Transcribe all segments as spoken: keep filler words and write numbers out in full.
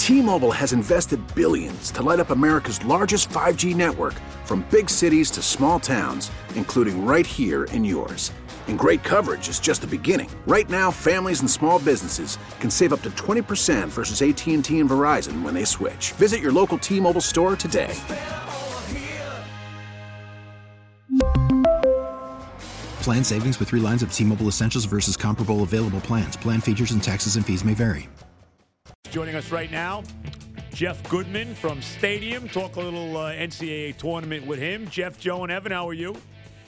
T-Mobile has invested billions to light up America's largest five G network, from big cities to small towns, including right here in yours. And great coverage is just the beginning. Right now, families and small businesses can save up to twenty percent versus A T and T and Verizon when they switch. Visit your local T-Mobile store today. Plan savings with three lines of T-Mobile Essentials versus comparable available plans. Plan features and taxes and fees may vary. Joining us right now, Jeff Goodman from Stadium. Talk a little uh, N C double A tournament with him. Jeff, Joe, and Evan, how are you?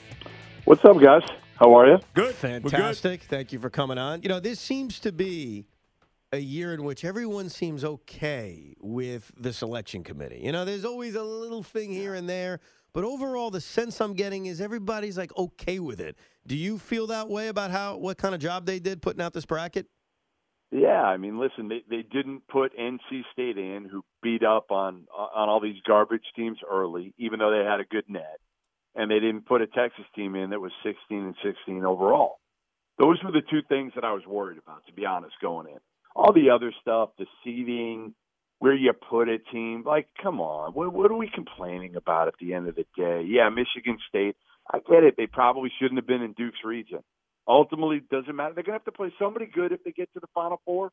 What's up, guys? How are you? Good. Fantastic. Good. Thank you for coming on. You know, this seems to be a year in which everyone seems okay with the selection committee. You know, there's always a little thing here and there, but overall the sense I'm getting is everybody's like okay with it. Do you feel that way about how what kind of job they did putting out this bracket? Yeah, I mean, listen, they they didn't put N C State in, who beat up on on all these garbage teams early, even though they had a good net. And they didn't put a Texas team in that was sixteen and sixteen overall. Those were the two things that I was worried about, to be honest, going in. All the other stuff, the seeding, where you put a team, like, come on, what, what are we complaining about at the end of the day? Yeah, Michigan State, I get it. They probably shouldn't have been in Duke's region. Ultimately, it doesn't matter. They're going to have to play somebody good if they get to the Final Four.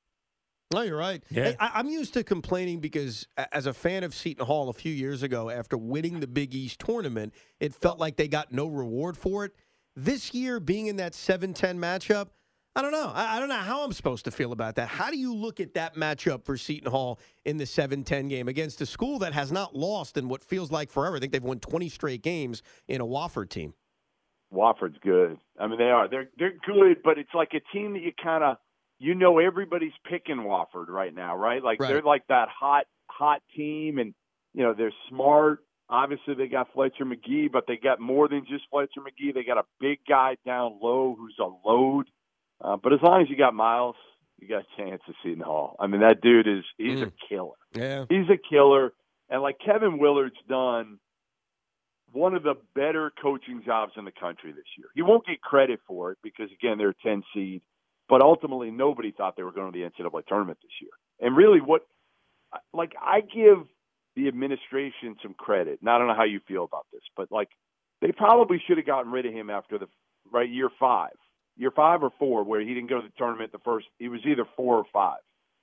No, you're right. Yeah. Hey, I, I'm used to complaining because as a fan of Seton Hall a few years ago, after winning the Big East tournament, it felt like they got no reward for it. This year, being in that seven ten matchup, I don't know. I, I don't know how I'm supposed to feel about that. How do you look at that matchup for Seton Hall in the seven ten game against a school that has not lost in what feels like forever? I think they've won twenty straight games in a Wofford team. Wofford's good. I mean, they are. They're they're good, but it's like a team that you kind of, you know, everybody's picking Wofford right now, right? Like, right. They're like that hot, hot team, and, you know, they're smart. Obviously, they got Fletcher McGee, but they got more than just Fletcher McGee. They got a big guy down low who's a load. Uh, but as long as you got Miles, you got a chance to Seton Hall. I mean, that dude is – he's mm. a killer. Yeah. He's a killer. And, like, Kevin Willard's done one of the better coaching jobs in the country this year. He won't get credit for it because, again, they're a ten seed. But ultimately, nobody thought they were going to the N C double A tournament this year. And really what – like, I give the administration some credit. And I don't know how you feel about this, but, like, they probably should have gotten rid of him after the – right, year five. Year five or four, where he didn't go to the tournament the first – he was either four or five.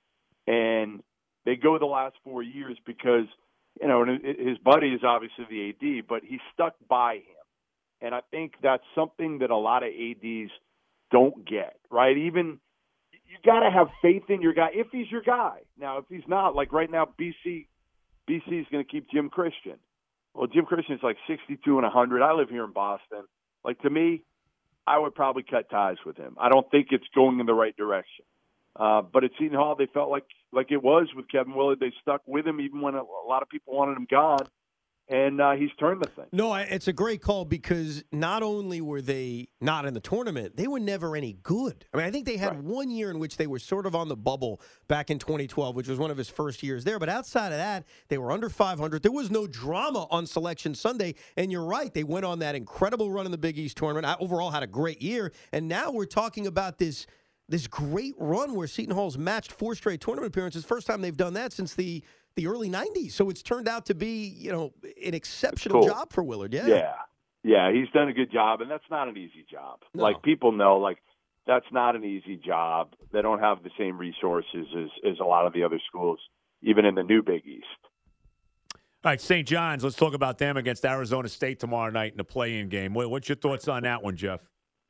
And they go the last four years because, you know, his buddy is obviously the A D, but he stuck by him. And I think that's something that a lot of A Ds – don't get, right? Even you got to have faith in your guy if he's your guy. Now, if he's not, like right now, B C B C is going to keep Jim Christian. Well, Jim Christian's like sixty-two and one hundred. I live here in Boston. Like, to me, I would probably cut ties with him. I don't think it's going in the right direction. Uh, but at Seton Hall, they felt like like it was with Kevin Willard. They stuck with him even when a, a lot of people wanted him gone. And uh, he's turned the thing. No, it's a great call because not only were they not in the tournament, they were never any good. I mean, I think they had right. one year in which they were sort of on the bubble back in twenty twelve, which was one of his first years there. But outside of that, they were under five hundred. There was no drama on Selection Sunday. And you're right, they went on that incredible run in the Big East tournament. I overall had a great year. And now we're talking about this this great run where Seton Hall's matched four straight tournament appearances. First time they've done that since the – the early nineties. So it's turned out to be, you know, an exceptional cool. job for Willard. Yeah. Yeah. Yeah. He's done a good job. And that's not an easy job. No. Like, people know, like, that's not an easy job. They don't have the same resources as, as a lot of the other schools, even in the new Big East. All right, Saint John's. Let's talk about them against Arizona State tomorrow night in the play-in game. What's your thoughts on that one, Jeff?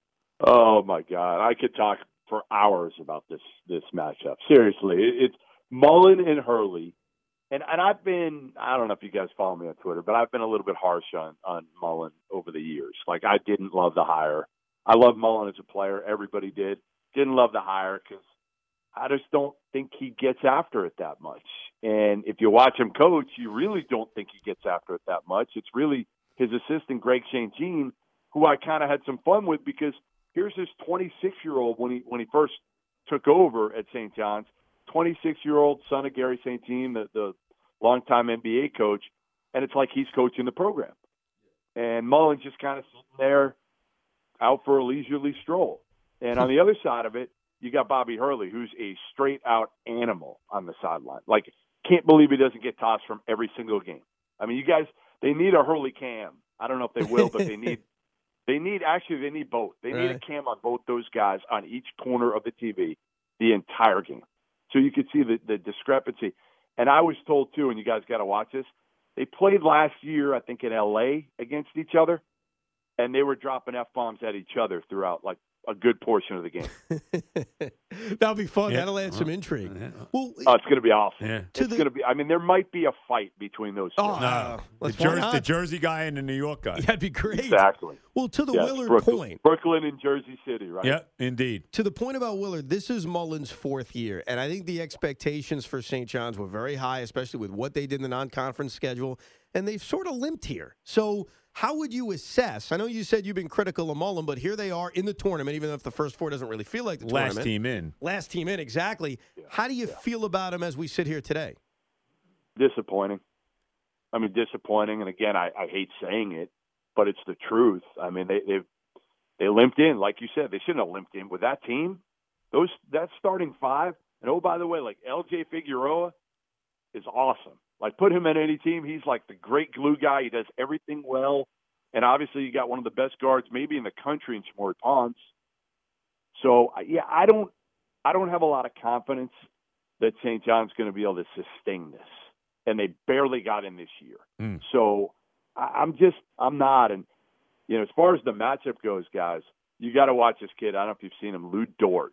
Oh, my God. I could talk for hours about this, this matchup. Seriously. It, it's Mullen and Hurley. And and I've been, I don't know if you guys follow me on Twitter, but I've been a little bit harsh on, on Mullen over the years. Like, I didn't love the hire. I love Mullen as a player. Everybody did. Didn't love the hire because I just don't think he gets after it that much. And if you watch him coach, you really don't think he gets after it that much. It's really his assistant, Greg Saint Jean, who I kind of had some fun with because here's this twenty-six-year-old when he when he first took over at Saint John's, twenty-six-year-old son of Gary Saint Jean, the, the longtime N B A coach, and it's like he's coaching the program. And Mullen's just kind of sitting there out for a leisurely stroll. And on the other side of it, you got Bobby Hurley, who's a straight-out animal on the sideline. Like, can't believe he doesn't get tossed from every single game. I mean, you guys, they need a Hurley cam. I don't know if they will, but they need they need actually they need both. They need right. a cam on both those guys on each corner of the T V the entire game, so you could see the, the discrepancy. And I was told too, and you guys got to watch this. They played last year, I think, in L A against each other, and they were dropping F-bombs at each other throughout, like, a good portion of the game. That'll be fun. Yeah. That'll add some intrigue. Yeah. Well, Oh, it's going to be awesome. Yeah. It's the- going to be. I mean, there might be a fight between those two. Oh, No, Uh, the, let's Jer- why not? the Jersey guy and the New York guy. yeah, that'd be great. Exactly. Well, to the Yes, Willard Brooklyn, point, Brooklyn and Jersey City, right? Yeah, indeed. to the point about Willard, this is Mullen's fourth year, and I think the expectations for Saint John's were very high, especially with what they did in the non-conference schedule, and they've sort of limped here. So how would you assess? I know you said you've been critical of Mullen, but here they are in the tournament, even if the first four doesn't really feel like the Last tournament. team in. Last team in, exactly. Yeah, How do you yeah. feel about him as we sit here today? Disappointing. I mean, disappointing. And again, I, I hate saying it, but it's the truth. I mean, they they've they limped in, like you said. They shouldn't have limped in with that team. Those that starting five. And oh, by the way, like L J Figueroa is awesome. Like, put him in any team. He's like the great glue guy. He does everything well. And obviously, you got one of the best guards maybe in the country in Shamory Ponce. So, yeah, I don't, I don't have a lot of confidence that Saint John's going to be able to sustain this. And they barely got in this year. Mm. So, I, I'm just, I'm not. And, you know, as far as the matchup goes, guys, you got to watch this kid. I don't know if you've seen him, Lou Dort,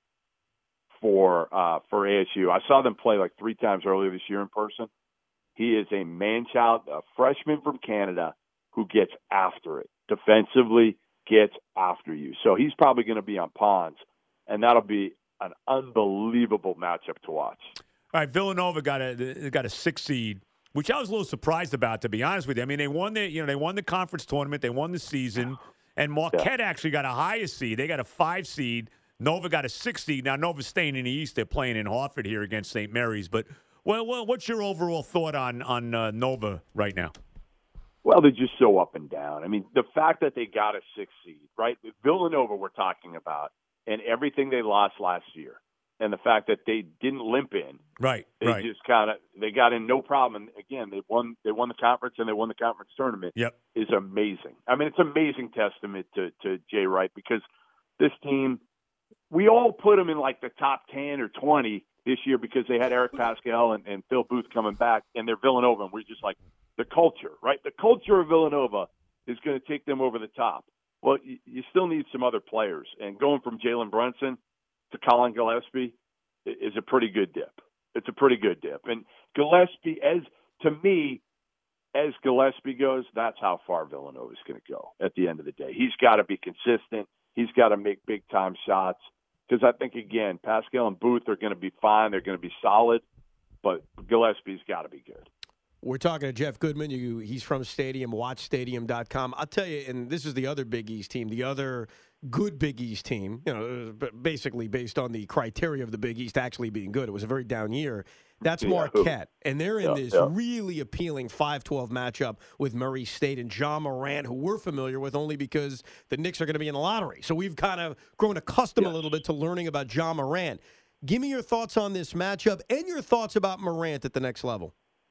for uh, for A S U. I saw them play like three times earlier this year in person. He is a man-child, a freshman from Canada who gets after it. Defensively, gets after you. So he's probably going to be on Ponds, and that'll be an unbelievable matchup to watch. All right, Villanova got a got a six seed, which I was a little surprised about, to be honest with you. I mean, they won the you know they won the conference tournament, they won the season, and Marquette yeah. actually got a higher seed. They got a five seed. Nova got a six seed. Now Nova's staying in the East. They're playing in Hartford here against Saint Mary's. But well, well what's your overall thought on on uh, Nova right now? Well, they're just so up and down. I mean, the fact that they got a six seed, right? Villanova we're talking about, and everything they lost last year, and the fact that they didn't limp in, right? They right. just kind of they got in no problem. And again, they won they won the conference and they won the conference tournament. Yep, is amazing. I mean, it's amazing testament to to Jay Wright, because this team, we all put them in like the top ten or twenty this year because they had Eric Pascal and, and Phil Booth coming back, and they're Villanova, and we're just like, the culture, right? The culture of Villanova is going to take them over the top. Well, you, you still need some other players, and going from Jalen Brunson to Colin Gillespie is a pretty good dip. It's a pretty good dip. And Gillespie, as to me, as Gillespie goes, that's how far Villanova is going to go at the end of the day. He's got to be consistent. He's got to make big-time shots, because I think, again, Pascal and Booth are going to be fine. They're going to be solid, but Gillespie's got to be good. We're talking to Jeff Goodman. You, he's from Stadium, watch stadium dot com. I'll tell you, and this is the other Big East team, the other good Big East team, you know, basically based on the criteria of the Big East actually being good. It was a very down year. That's Yeah. Marquette, and they're in Yeah, this yeah. really appealing five twelve matchup with Murray State and John Morant, who we're familiar with only because the Knicks are going to be in the lottery. So we've kind of grown accustomed Yes. a little bit to learning about John Morant. Give me your thoughts on this matchup and your thoughts about Morant at the next level.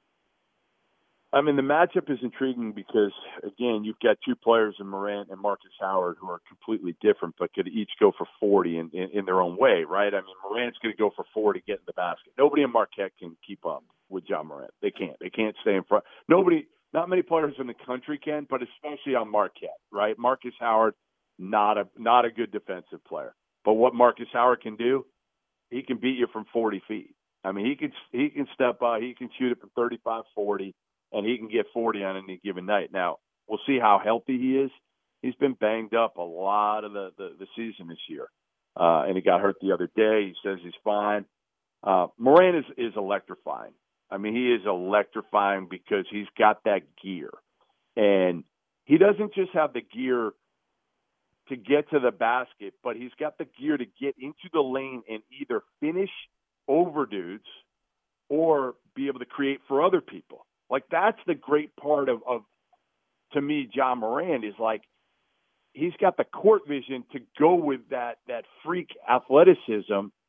I mean, the matchup is intriguing because, again, you've got two players in Morant and Marcus Howard who are completely different, but could each go for forty in, in, in their own way, right? I mean, Morant's going to go for forty, get in the basket. Nobody in Marquette can keep up with John Morant. They can't. They can't stay in front. Nobody, not many players in the country can, but especially on Marquette, right? Marcus Howard, not a not a good defensive player. But what Marcus Howard can do, he can beat you from forty feet. I mean, he can he can step out, he can shoot it from thirty-five, forty. And he can get forty on any given night. Now, we'll see how healthy he is. He's been banged up a lot of the, the, the season this year. Uh, and he got hurt the other day. He says he's fine. Uh, Morant is, is electrifying. I mean, he is electrifying because he's got that gear. And he doesn't just have the gear to get to the basket, but he's got the gear to get into the lane and either finish over dudes or be able to create for other people. Like, that's the great part of, of, to me, John Morant is like, he's got the court vision to go with that, that freak athleticism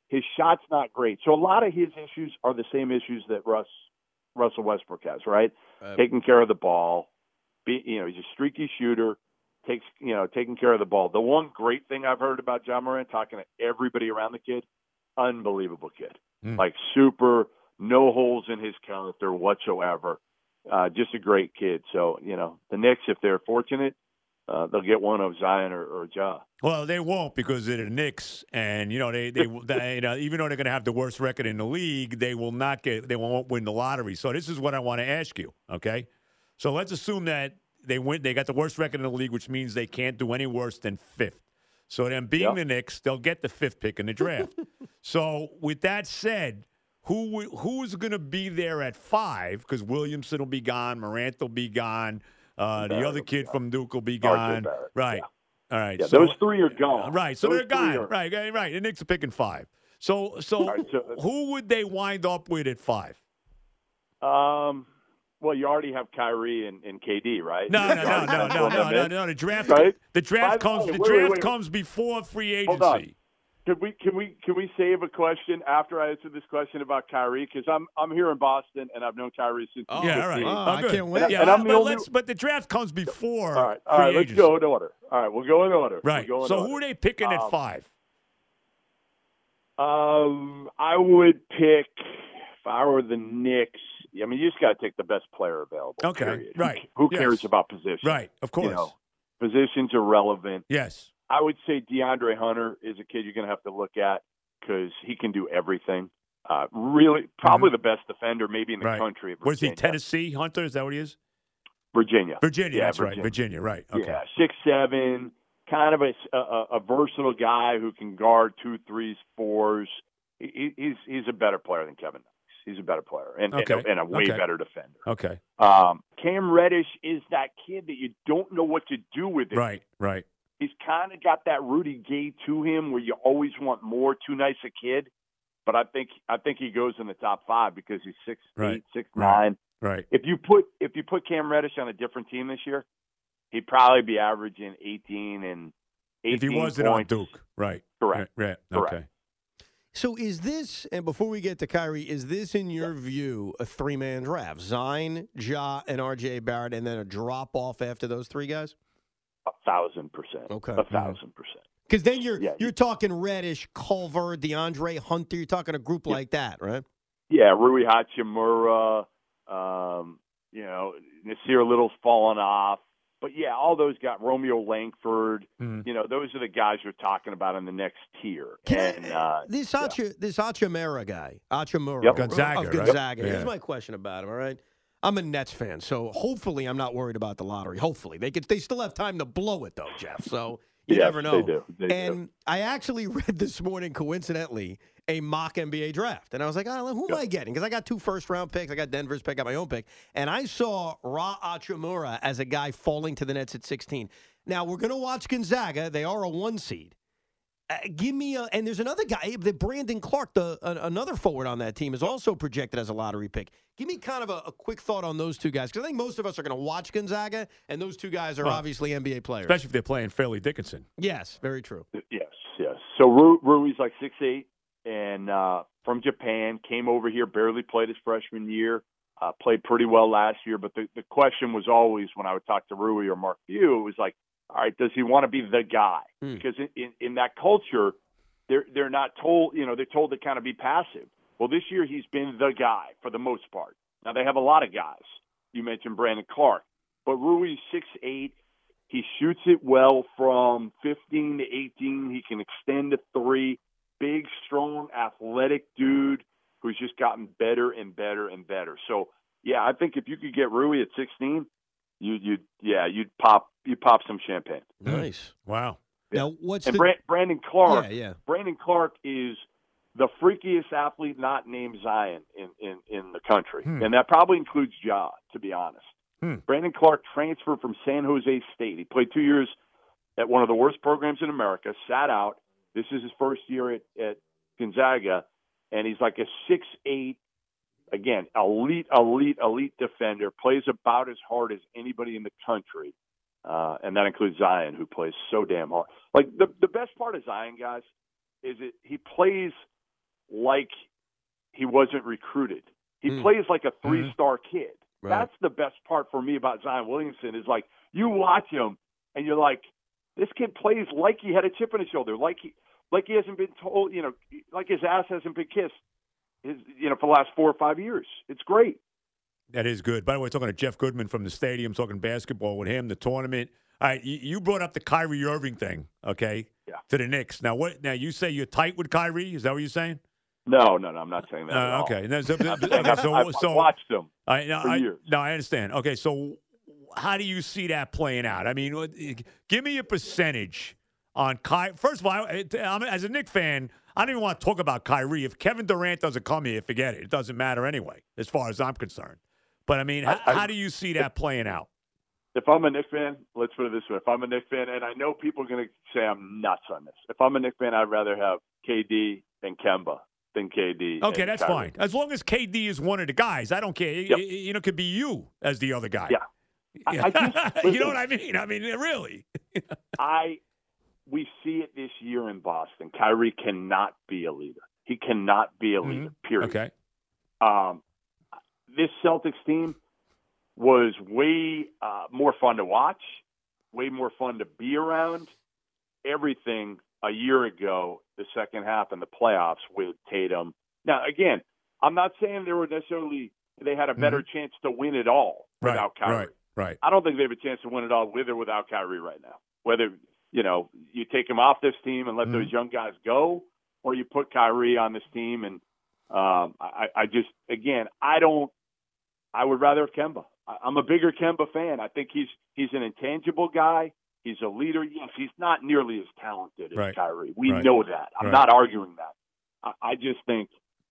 his shot's not great. So a lot of his issues are the same issues that Russ Russell Westbrook has, right? Uh, Taking care of the ball. Be, you know, he's a streaky shooter. Takes you know, taking care of the ball. The one great thing I've heard about Ja Morant, talking to everybody around the kid, unbelievable kid. Mm. Like super, no holes in his character whatsoever. Uh, just a great kid. So, you know, the Knicks, if they're fortunate, uh, they'll get one of Zion or, or Ja. Well, they won't because they're the Knicks, and you know they they, they you know, even though they're going to have the worst record in the league, they will not get they won't win the lottery. So this is what I want to ask you. Okay, so let's assume that they win. They got the worst record in the league, which means they can't do any worse than fifth. So then, being Yep. the Knicks, they'll get the fifth pick in the draft. So with that said, who who's going to be there at five? Because Williamson will be gone, Morant will be gone. Uh, the Barrett other will be kid gone. from Duke will be R J gone. Barrett, Right. yeah. All right. Yeah, so, those three are gone. Right. So Those they're three gone. are- Right. Right. Right. The Knicks are picking five. So so, right, so- who would they wind up with at five? Um, well, you already have Kyrie and, and K D, right? No, no, no, no, no, no, no, no, no. The draft, Right? the draft By the comes. way, The wait, draft wait, wait. comes before free Hold on. agency. Can we can we can we save a question after I answer this question about Kyrie? Because I'm I'm here in Boston and I've known Kyrie since. Oh, he was Yeah, all right. fifteen. Oh, Oh, I good. can't wait. And, Yeah, and I'm the but only. let's. But the draft comes before All right, all free right. Let's agency. go in order. All right, we'll go in order. Right. We'll go in So order. who are they picking at Um, five? Um, I would pick if I were the Knicks. I mean, you just got to take the best player available. Okay, period. right. Who Yes. cares about position? Right. Of course. You know, positions are relevant. Yes. I would say DeAndre Hunter is a kid you're going to have to look at because he can do everything. Uh, really, probably the best defender maybe in the Mm-hmm. Right. country. At Where's he? Virginia. Tennessee Hunter? Is that what he is? Virginia. Virginia. Yeah, that's right. Virginia. Virginia. Right. Okay. Yeah, six seven, kind of a, a, a versatile guy who can guard two, threes, fours. He, he's he's a better player than Kevin Knox. He's a better player and, Okay. and, a, and a way Okay. better defender. Okay. Um, Cam Reddish is that kid that you don't know what to do with him. Right. Right. He's kind of got that Rudy Gay to him where you always want more. Too nice a kid. But I think I think he goes in the top five because he's six Right. eight, six Right. nine. Right. If you put if you put Cam Reddish on a different team this year, he'd probably be averaging eighteen and eighteen If he wasn't on points. Duke. Right. Correct. Right. right. Correct. Okay. So is this, and before we get to Kyrie, is this, in your view, a three-man draft? Zion, Ja, and R J Barrett, and then a drop-off after those three guys? A thousand percent. Okay. A thousand percent. Because then you're Yeah. you're talking Reddish, Culver, DeAndre Hunter. You're talking a group like that, right? Yeah, Rui Hachimura, um, you know, Nasir Little's fallen off. But, yeah, all those guys, Romeo Langford, Mhm. you know, those are the guys you're talking about in the next tier. Can and I, uh, this Acha, this Achimura guy, Achimura Yep. Gonzaga, of right? Gonzaga. Yeah. Here's my question about him. All right, I'm a Nets fan, so hopefully I'm not worried about the lottery. Hopefully they could. They still have time to blow it though, Jeff. So you yes, never know. They do. They and do. I actually read this morning, coincidentally, a mock N B A draft. And I was like, oh, who am I getting? Because I got two first-round picks. I got Denver's pick, I got my own pick. And I saw Ra Achimura as a guy falling to the Nets at sixteen. Now, we're going to watch Gonzaga. They are a one seed. Uh, give me a – and there's another guy, the Brandon Clark, the uh, another forward on that team, is also projected as a lottery pick. Give me kind of a, a quick thought on those two guys, because I think most of us are going to watch Gonzaga, and those two guys are Well, obviously N B A players. Especially if they're playing Fairleigh Dickinson. Yes, very true. Yes, yes. So Ru- Rui's like six eight and uh, from Japan, came over here, barely played his freshman year, uh, played pretty well last year. But the, the question was always when I would talk to Rui or Mark Few, it was like, all right, does he want to be the guy? Hmm. Because in, in, in that culture, they're they're not told, you know, they're told to kind of be passive. Well, this year he's been the guy for the most part. Now they have a lot of guys. You mentioned Brandon Clark, but Rui's six eight. He shoots it well from fifteen to eighteen. He can extend to three. Big, strong, athletic dude who's just gotten better and better and better. So, yeah, I think if you could get Rui at sixteen, you you yeah, you'd pop you pop some champagne. Nice. Wow. Now, what's And the Brand, Brandon Clark, Yeah, yeah. Brandon Clark is the freakiest athlete not named Zion in, in, in the country. Hmm. And that probably includes Ja, to be honest. Hmm. Brandon Clark transferred from San Jose State. He played two years at one of the worst programs in America, sat out. This is his first year at, at Gonzaga, and he's like a six eight, again, elite, elite, elite defender, plays about as hard as anybody in the country. Uh, and that includes Zion, who plays so damn hard. Like, the, the best part of Zion, guys, is that he plays like he wasn't recruited. He Mm. plays like a three-star kid. Right. That's the best part for me about Zion Williamson is like you watch him and you're like, this kid plays like he had a chip on his shoulder, like he like he hasn't been told, you know, like his ass hasn't been kissed, his, you know, for the last four or five years. It's great. That is good. By the way, talking to Jeff Goodman from the stadium, talking basketball with him, the tournament. All right, you, you brought up the Kyrie Irving thing, okay? Yeah. To the Knicks. Now, what? Now you say you're tight with Kyrie? Is that what you're saying? No, no, no. I'm not saying that. Uh, at all. okay. No, so, I'm saying okay, I've, so, I've, so I've watched him I, no, for I, years. No, I understand. Okay, so how do you see that playing out? I mean, what- give me a percentage on Kyrie. First of all, I, I'm, as a Knicks fan, I don't even want to talk about Kyrie. If Kevin Durant doesn't come here, forget it. It doesn't matter anyway, as far as I'm concerned. But, I mean, I, how, I, how do you see that playing out? If I'm a Knicks fan, let's put it this way. If I'm a Knicks fan, and I know people are going to say I'm nuts on this. If I'm a Knicks fan, I'd rather have K D and Kemba than K D. Okay, and that's Kyrie. fine. As long as K D is one of the guys, I don't care. Yep. You, you know, it could be you as the other guy. Yeah. I, I just, you know what I mean? I mean, really. I we see it this year in Boston. Kyrie cannot be a leader. He cannot be a leader. Mhm. Period. Okay. Um, this Celtics team was way uh, more fun to watch, way more fun to be around. Everything a year ago, the second half in the playoffs with Tatum. Now, again, I'm not saying they were necessarily they had a better Mm-hmm. chance to win it all Right, without Kyrie. right, right. I don't think they have a chance to win it all with or without Kyrie right now. Whether, you know, you take him off this team and let Mm-hmm. those young guys go, or you put Kyrie on this team. And um, I, I just, again, I don't, I would rather have Kemba. I, I'm a bigger Kemba fan. I think he's he's an intangible guy. He's a leader. Yes, he's not nearly as talented as Right. Kyrie. We Right. know that. I'm Right. not arguing that. I, I just think,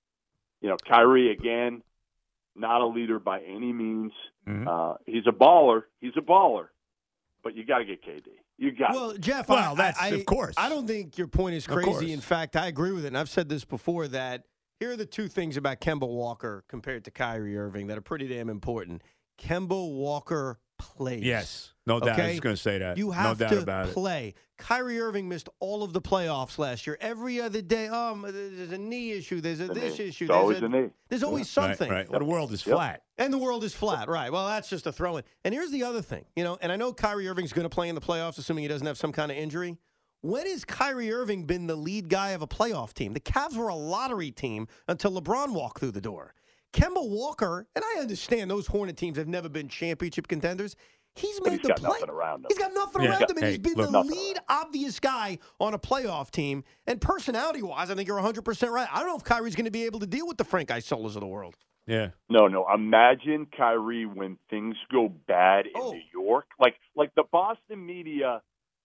you know, Kyrie, again, not a leader by any means. Mhm. Uh, he's a baller. He's a baller. But you got to get K D. You got Well, to. Jeff, Well, I, that's- I, of course. I don't think your point is Of course. crazy. In fact, I agree with it. And I've said this before that here are the two things about Kemba Walker compared to Kyrie Irving that are pretty damn important. Kemba Walker plays. Yes. No doubt. I Okay? was going to say that. You have no doubt to about play. Kyrie Irving missed all of the playoffs last year. Every other day, um, there's a knee issue. There's a The this knee. issue. It's There's always a, a knee. There's always it. something. Right, right. Well, the world is Yep. flat. And the world is flat, right? Well, that's just a throw in. And here's the other thing, you know, and I know Kyrie Irving's going to play in the playoffs, assuming he doesn't have some kind of injury. When has Kyrie Irving been the lead guy of a playoff team? The Cavs were a lottery team until LeBron walked through the door. Kemba Walker, and I understand those Hornet teams have never been championship contenders. He's But made he's the got play. nothing around him. He's got nothing Yeah. around him, and Hey, he's been look, the nothing lead around. obvious guy on a playoff team. And personality-wise, I think you're one hundred percent right. I don't know if Kyrie's going to be able to deal with the Frank Isolas of the world. Yeah. No, no. Imagine Kyrie when things go bad in Oh. New York. Like, like the Boston media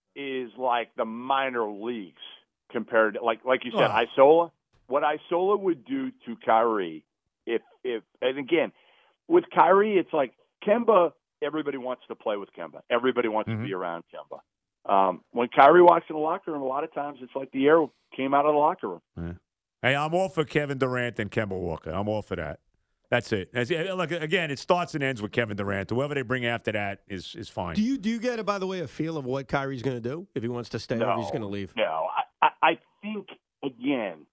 is like the minor leagues compared to, like, like you said, Oh. Isola. What Isola would do to Kyrie, if, if, and again, with Kyrie, it's like Kemba. Everybody wants to play with Kemba. Everybody wants Mhm. to be around Kemba. Um, when Kyrie walks in the locker room, a lot of times it's like the air came out of the locker room. Yeah. Hey, I'm all for Kevin Durant and Kemba Walker. I'm all for that. That's it. That's it. Look, again, it starts and ends with Kevin Durant. Whoever they bring after that is is fine. Do you do you get, by the way, a feel of what Kyrie's going to do if he wants to stay or if he's going to leave? No, I, I, I think again,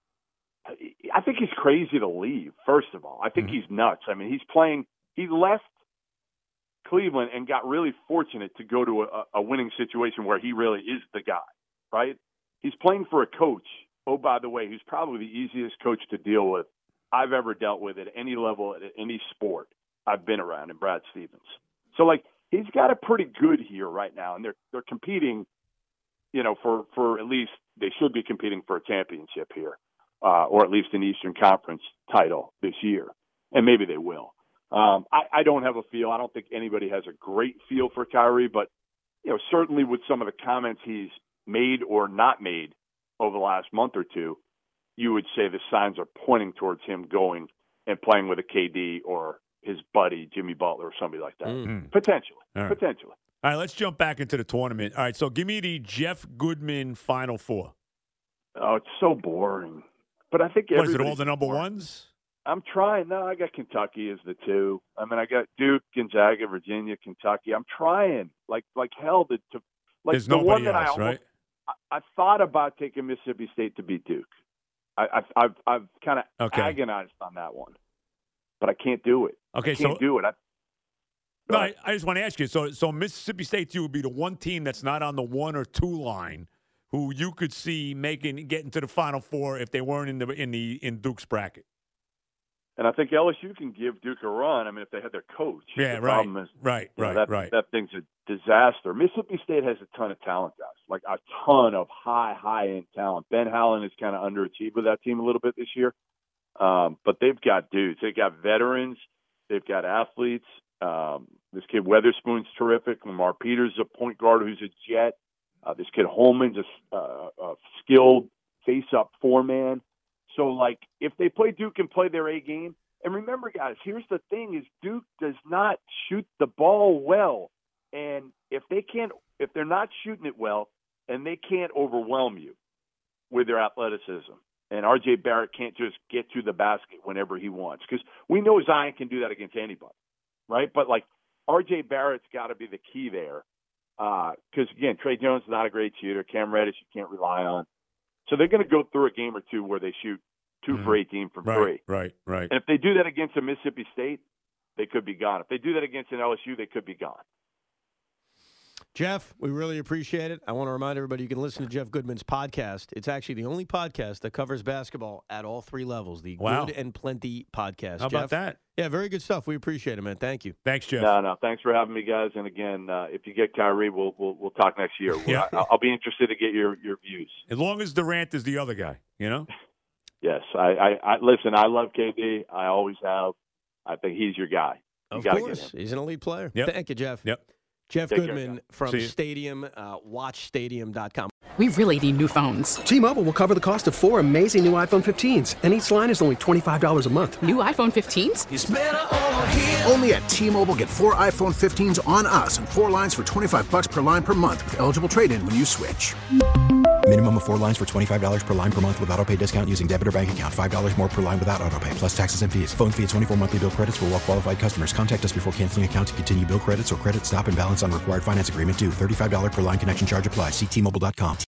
I think he's crazy to leave. First of all, I think Mhm. he's nuts. I mean, he's playing. He left Cleveland and got really fortunate to go to a, a winning situation where he really is the guy. Right? He's playing for a coach. Oh, by the way, who's probably the easiest coach to deal with I've ever dealt with at any level at any sport I've been around, in Brad Stevens. So, like, he's got it pretty good here right now, and they're they're competing, you know, for for at least they should be competing for a championship here, uh, or at least an Eastern Conference title this year, and maybe they will. Um, I, I don't have a feel. I don't think anybody has a great feel for Kyrie, but you know, certainly with some of the comments he's made or not made over the last month or two, you would say the signs are pointing towards him going and playing with a K D or his buddy Jimmy Butler or somebody like that. Mm. Potentially, All right. potentially. All right, let's jump back into the tournament. All right, so give me the Jeff Goodman Final Four. Oh, it's so boring. But I think What is it, all everybody's the number boring. ones? I'm trying. No, I got Kentucky as the two. I mean, I got Duke, Gonzaga, Virginia, Kentucky. I'm trying, like like hell, to, to like There's the one nobody that I else, almost, right? I, I thought about taking Mississippi State to beat Duke. I, I've I've, I've kind of okay. agonized on that one, but I can't do it. Okay, I can't so do it. I, no, I, I just want to ask you. So, so Mississippi State to you would be the one team that's not on the one or two line, who you could see making getting to the Final Four if they weren't in the in the in Duke's bracket. And I think L S U can give Duke a run. I mean, if they had their coach. Yeah, the right, is, right, you know, right, that, right. That thing's a disaster. Mississippi State has a ton of talent, guys. Like a ton of high, high-end talent. Ben Howland has kind of underachieved with that team a little bit this year. Um, but they've got dudes. They've got veterans. They've got athletes. Um, this kid Weatherspoon's terrific. Lamar Peters is a point guard who's a jet. Uh, this kid Holman's a, uh, a skilled face-up four-man. So, like, if they play Duke and play their A game, and remember, guys, here's the thing: is Duke does not shoot the ball well, and if they can't, if they're not shooting it well, and they can't overwhelm you with their athleticism, and R J Barrett can't just get to the basket whenever he wants, because we know Zion can do that against anybody, right? But like R J Barrett's got to be the key there, because uh, again, Trey Jones is not a great shooter. Cam Reddish you can't rely on. So they're going to go through a game or two where they shoot two mm-hmm. for eighteen from right, three. Right, right. And if they do that against a Mississippi State, they could be gone. If they do that against an L S U, they could be gone. Jeff, we really appreciate it. I want to remind everybody you can listen to Jeff Goodman's podcast. It's actually the only podcast that covers basketball at all three levels, the wow. Good and Plenty podcast. How Jeff? about that? Yeah, very good stuff. We appreciate it, man. Thank you. Thanks, Jeff. No, no, thanks for having me, guys. And again, uh, if you get Kyrie, we'll we'll, we'll talk next year. We'll, yeah. I'll, I'll be interested to get your, your views. As long as Durant is the other guy, you know? Yes. I, I, I listen, I love K D. I always have. I think he's your guy. You of gotta course. get him. He's an elite player. Yep. Thank you, Jeff. Yep. Jeff Take Goodman care, from Stadium, uh, watch stadium dot com. We really need new phones. T-Mobile will cover the cost of four amazing new iPhone fifteens, and each line is only twenty-five dollars a month. New iPhone fifteens? It's better over here. Only at T-Mobile, get four iPhone fifteens on us and four lines for twenty-five bucks per line per month with eligible trade-in when you switch. Minimum of four lines for twenty-five dollars per line per month with autopay discount using debit or bank account. five dollars more per line without autopay, plus taxes and fees. Phone fee at twenty-four monthly bill credits for well-qualified customers. Contact us before canceling account to continue bill credits or credit stop and balance on required finance agreement due. thirty-five dollars per line connection charge applies. See T Mobile dot com.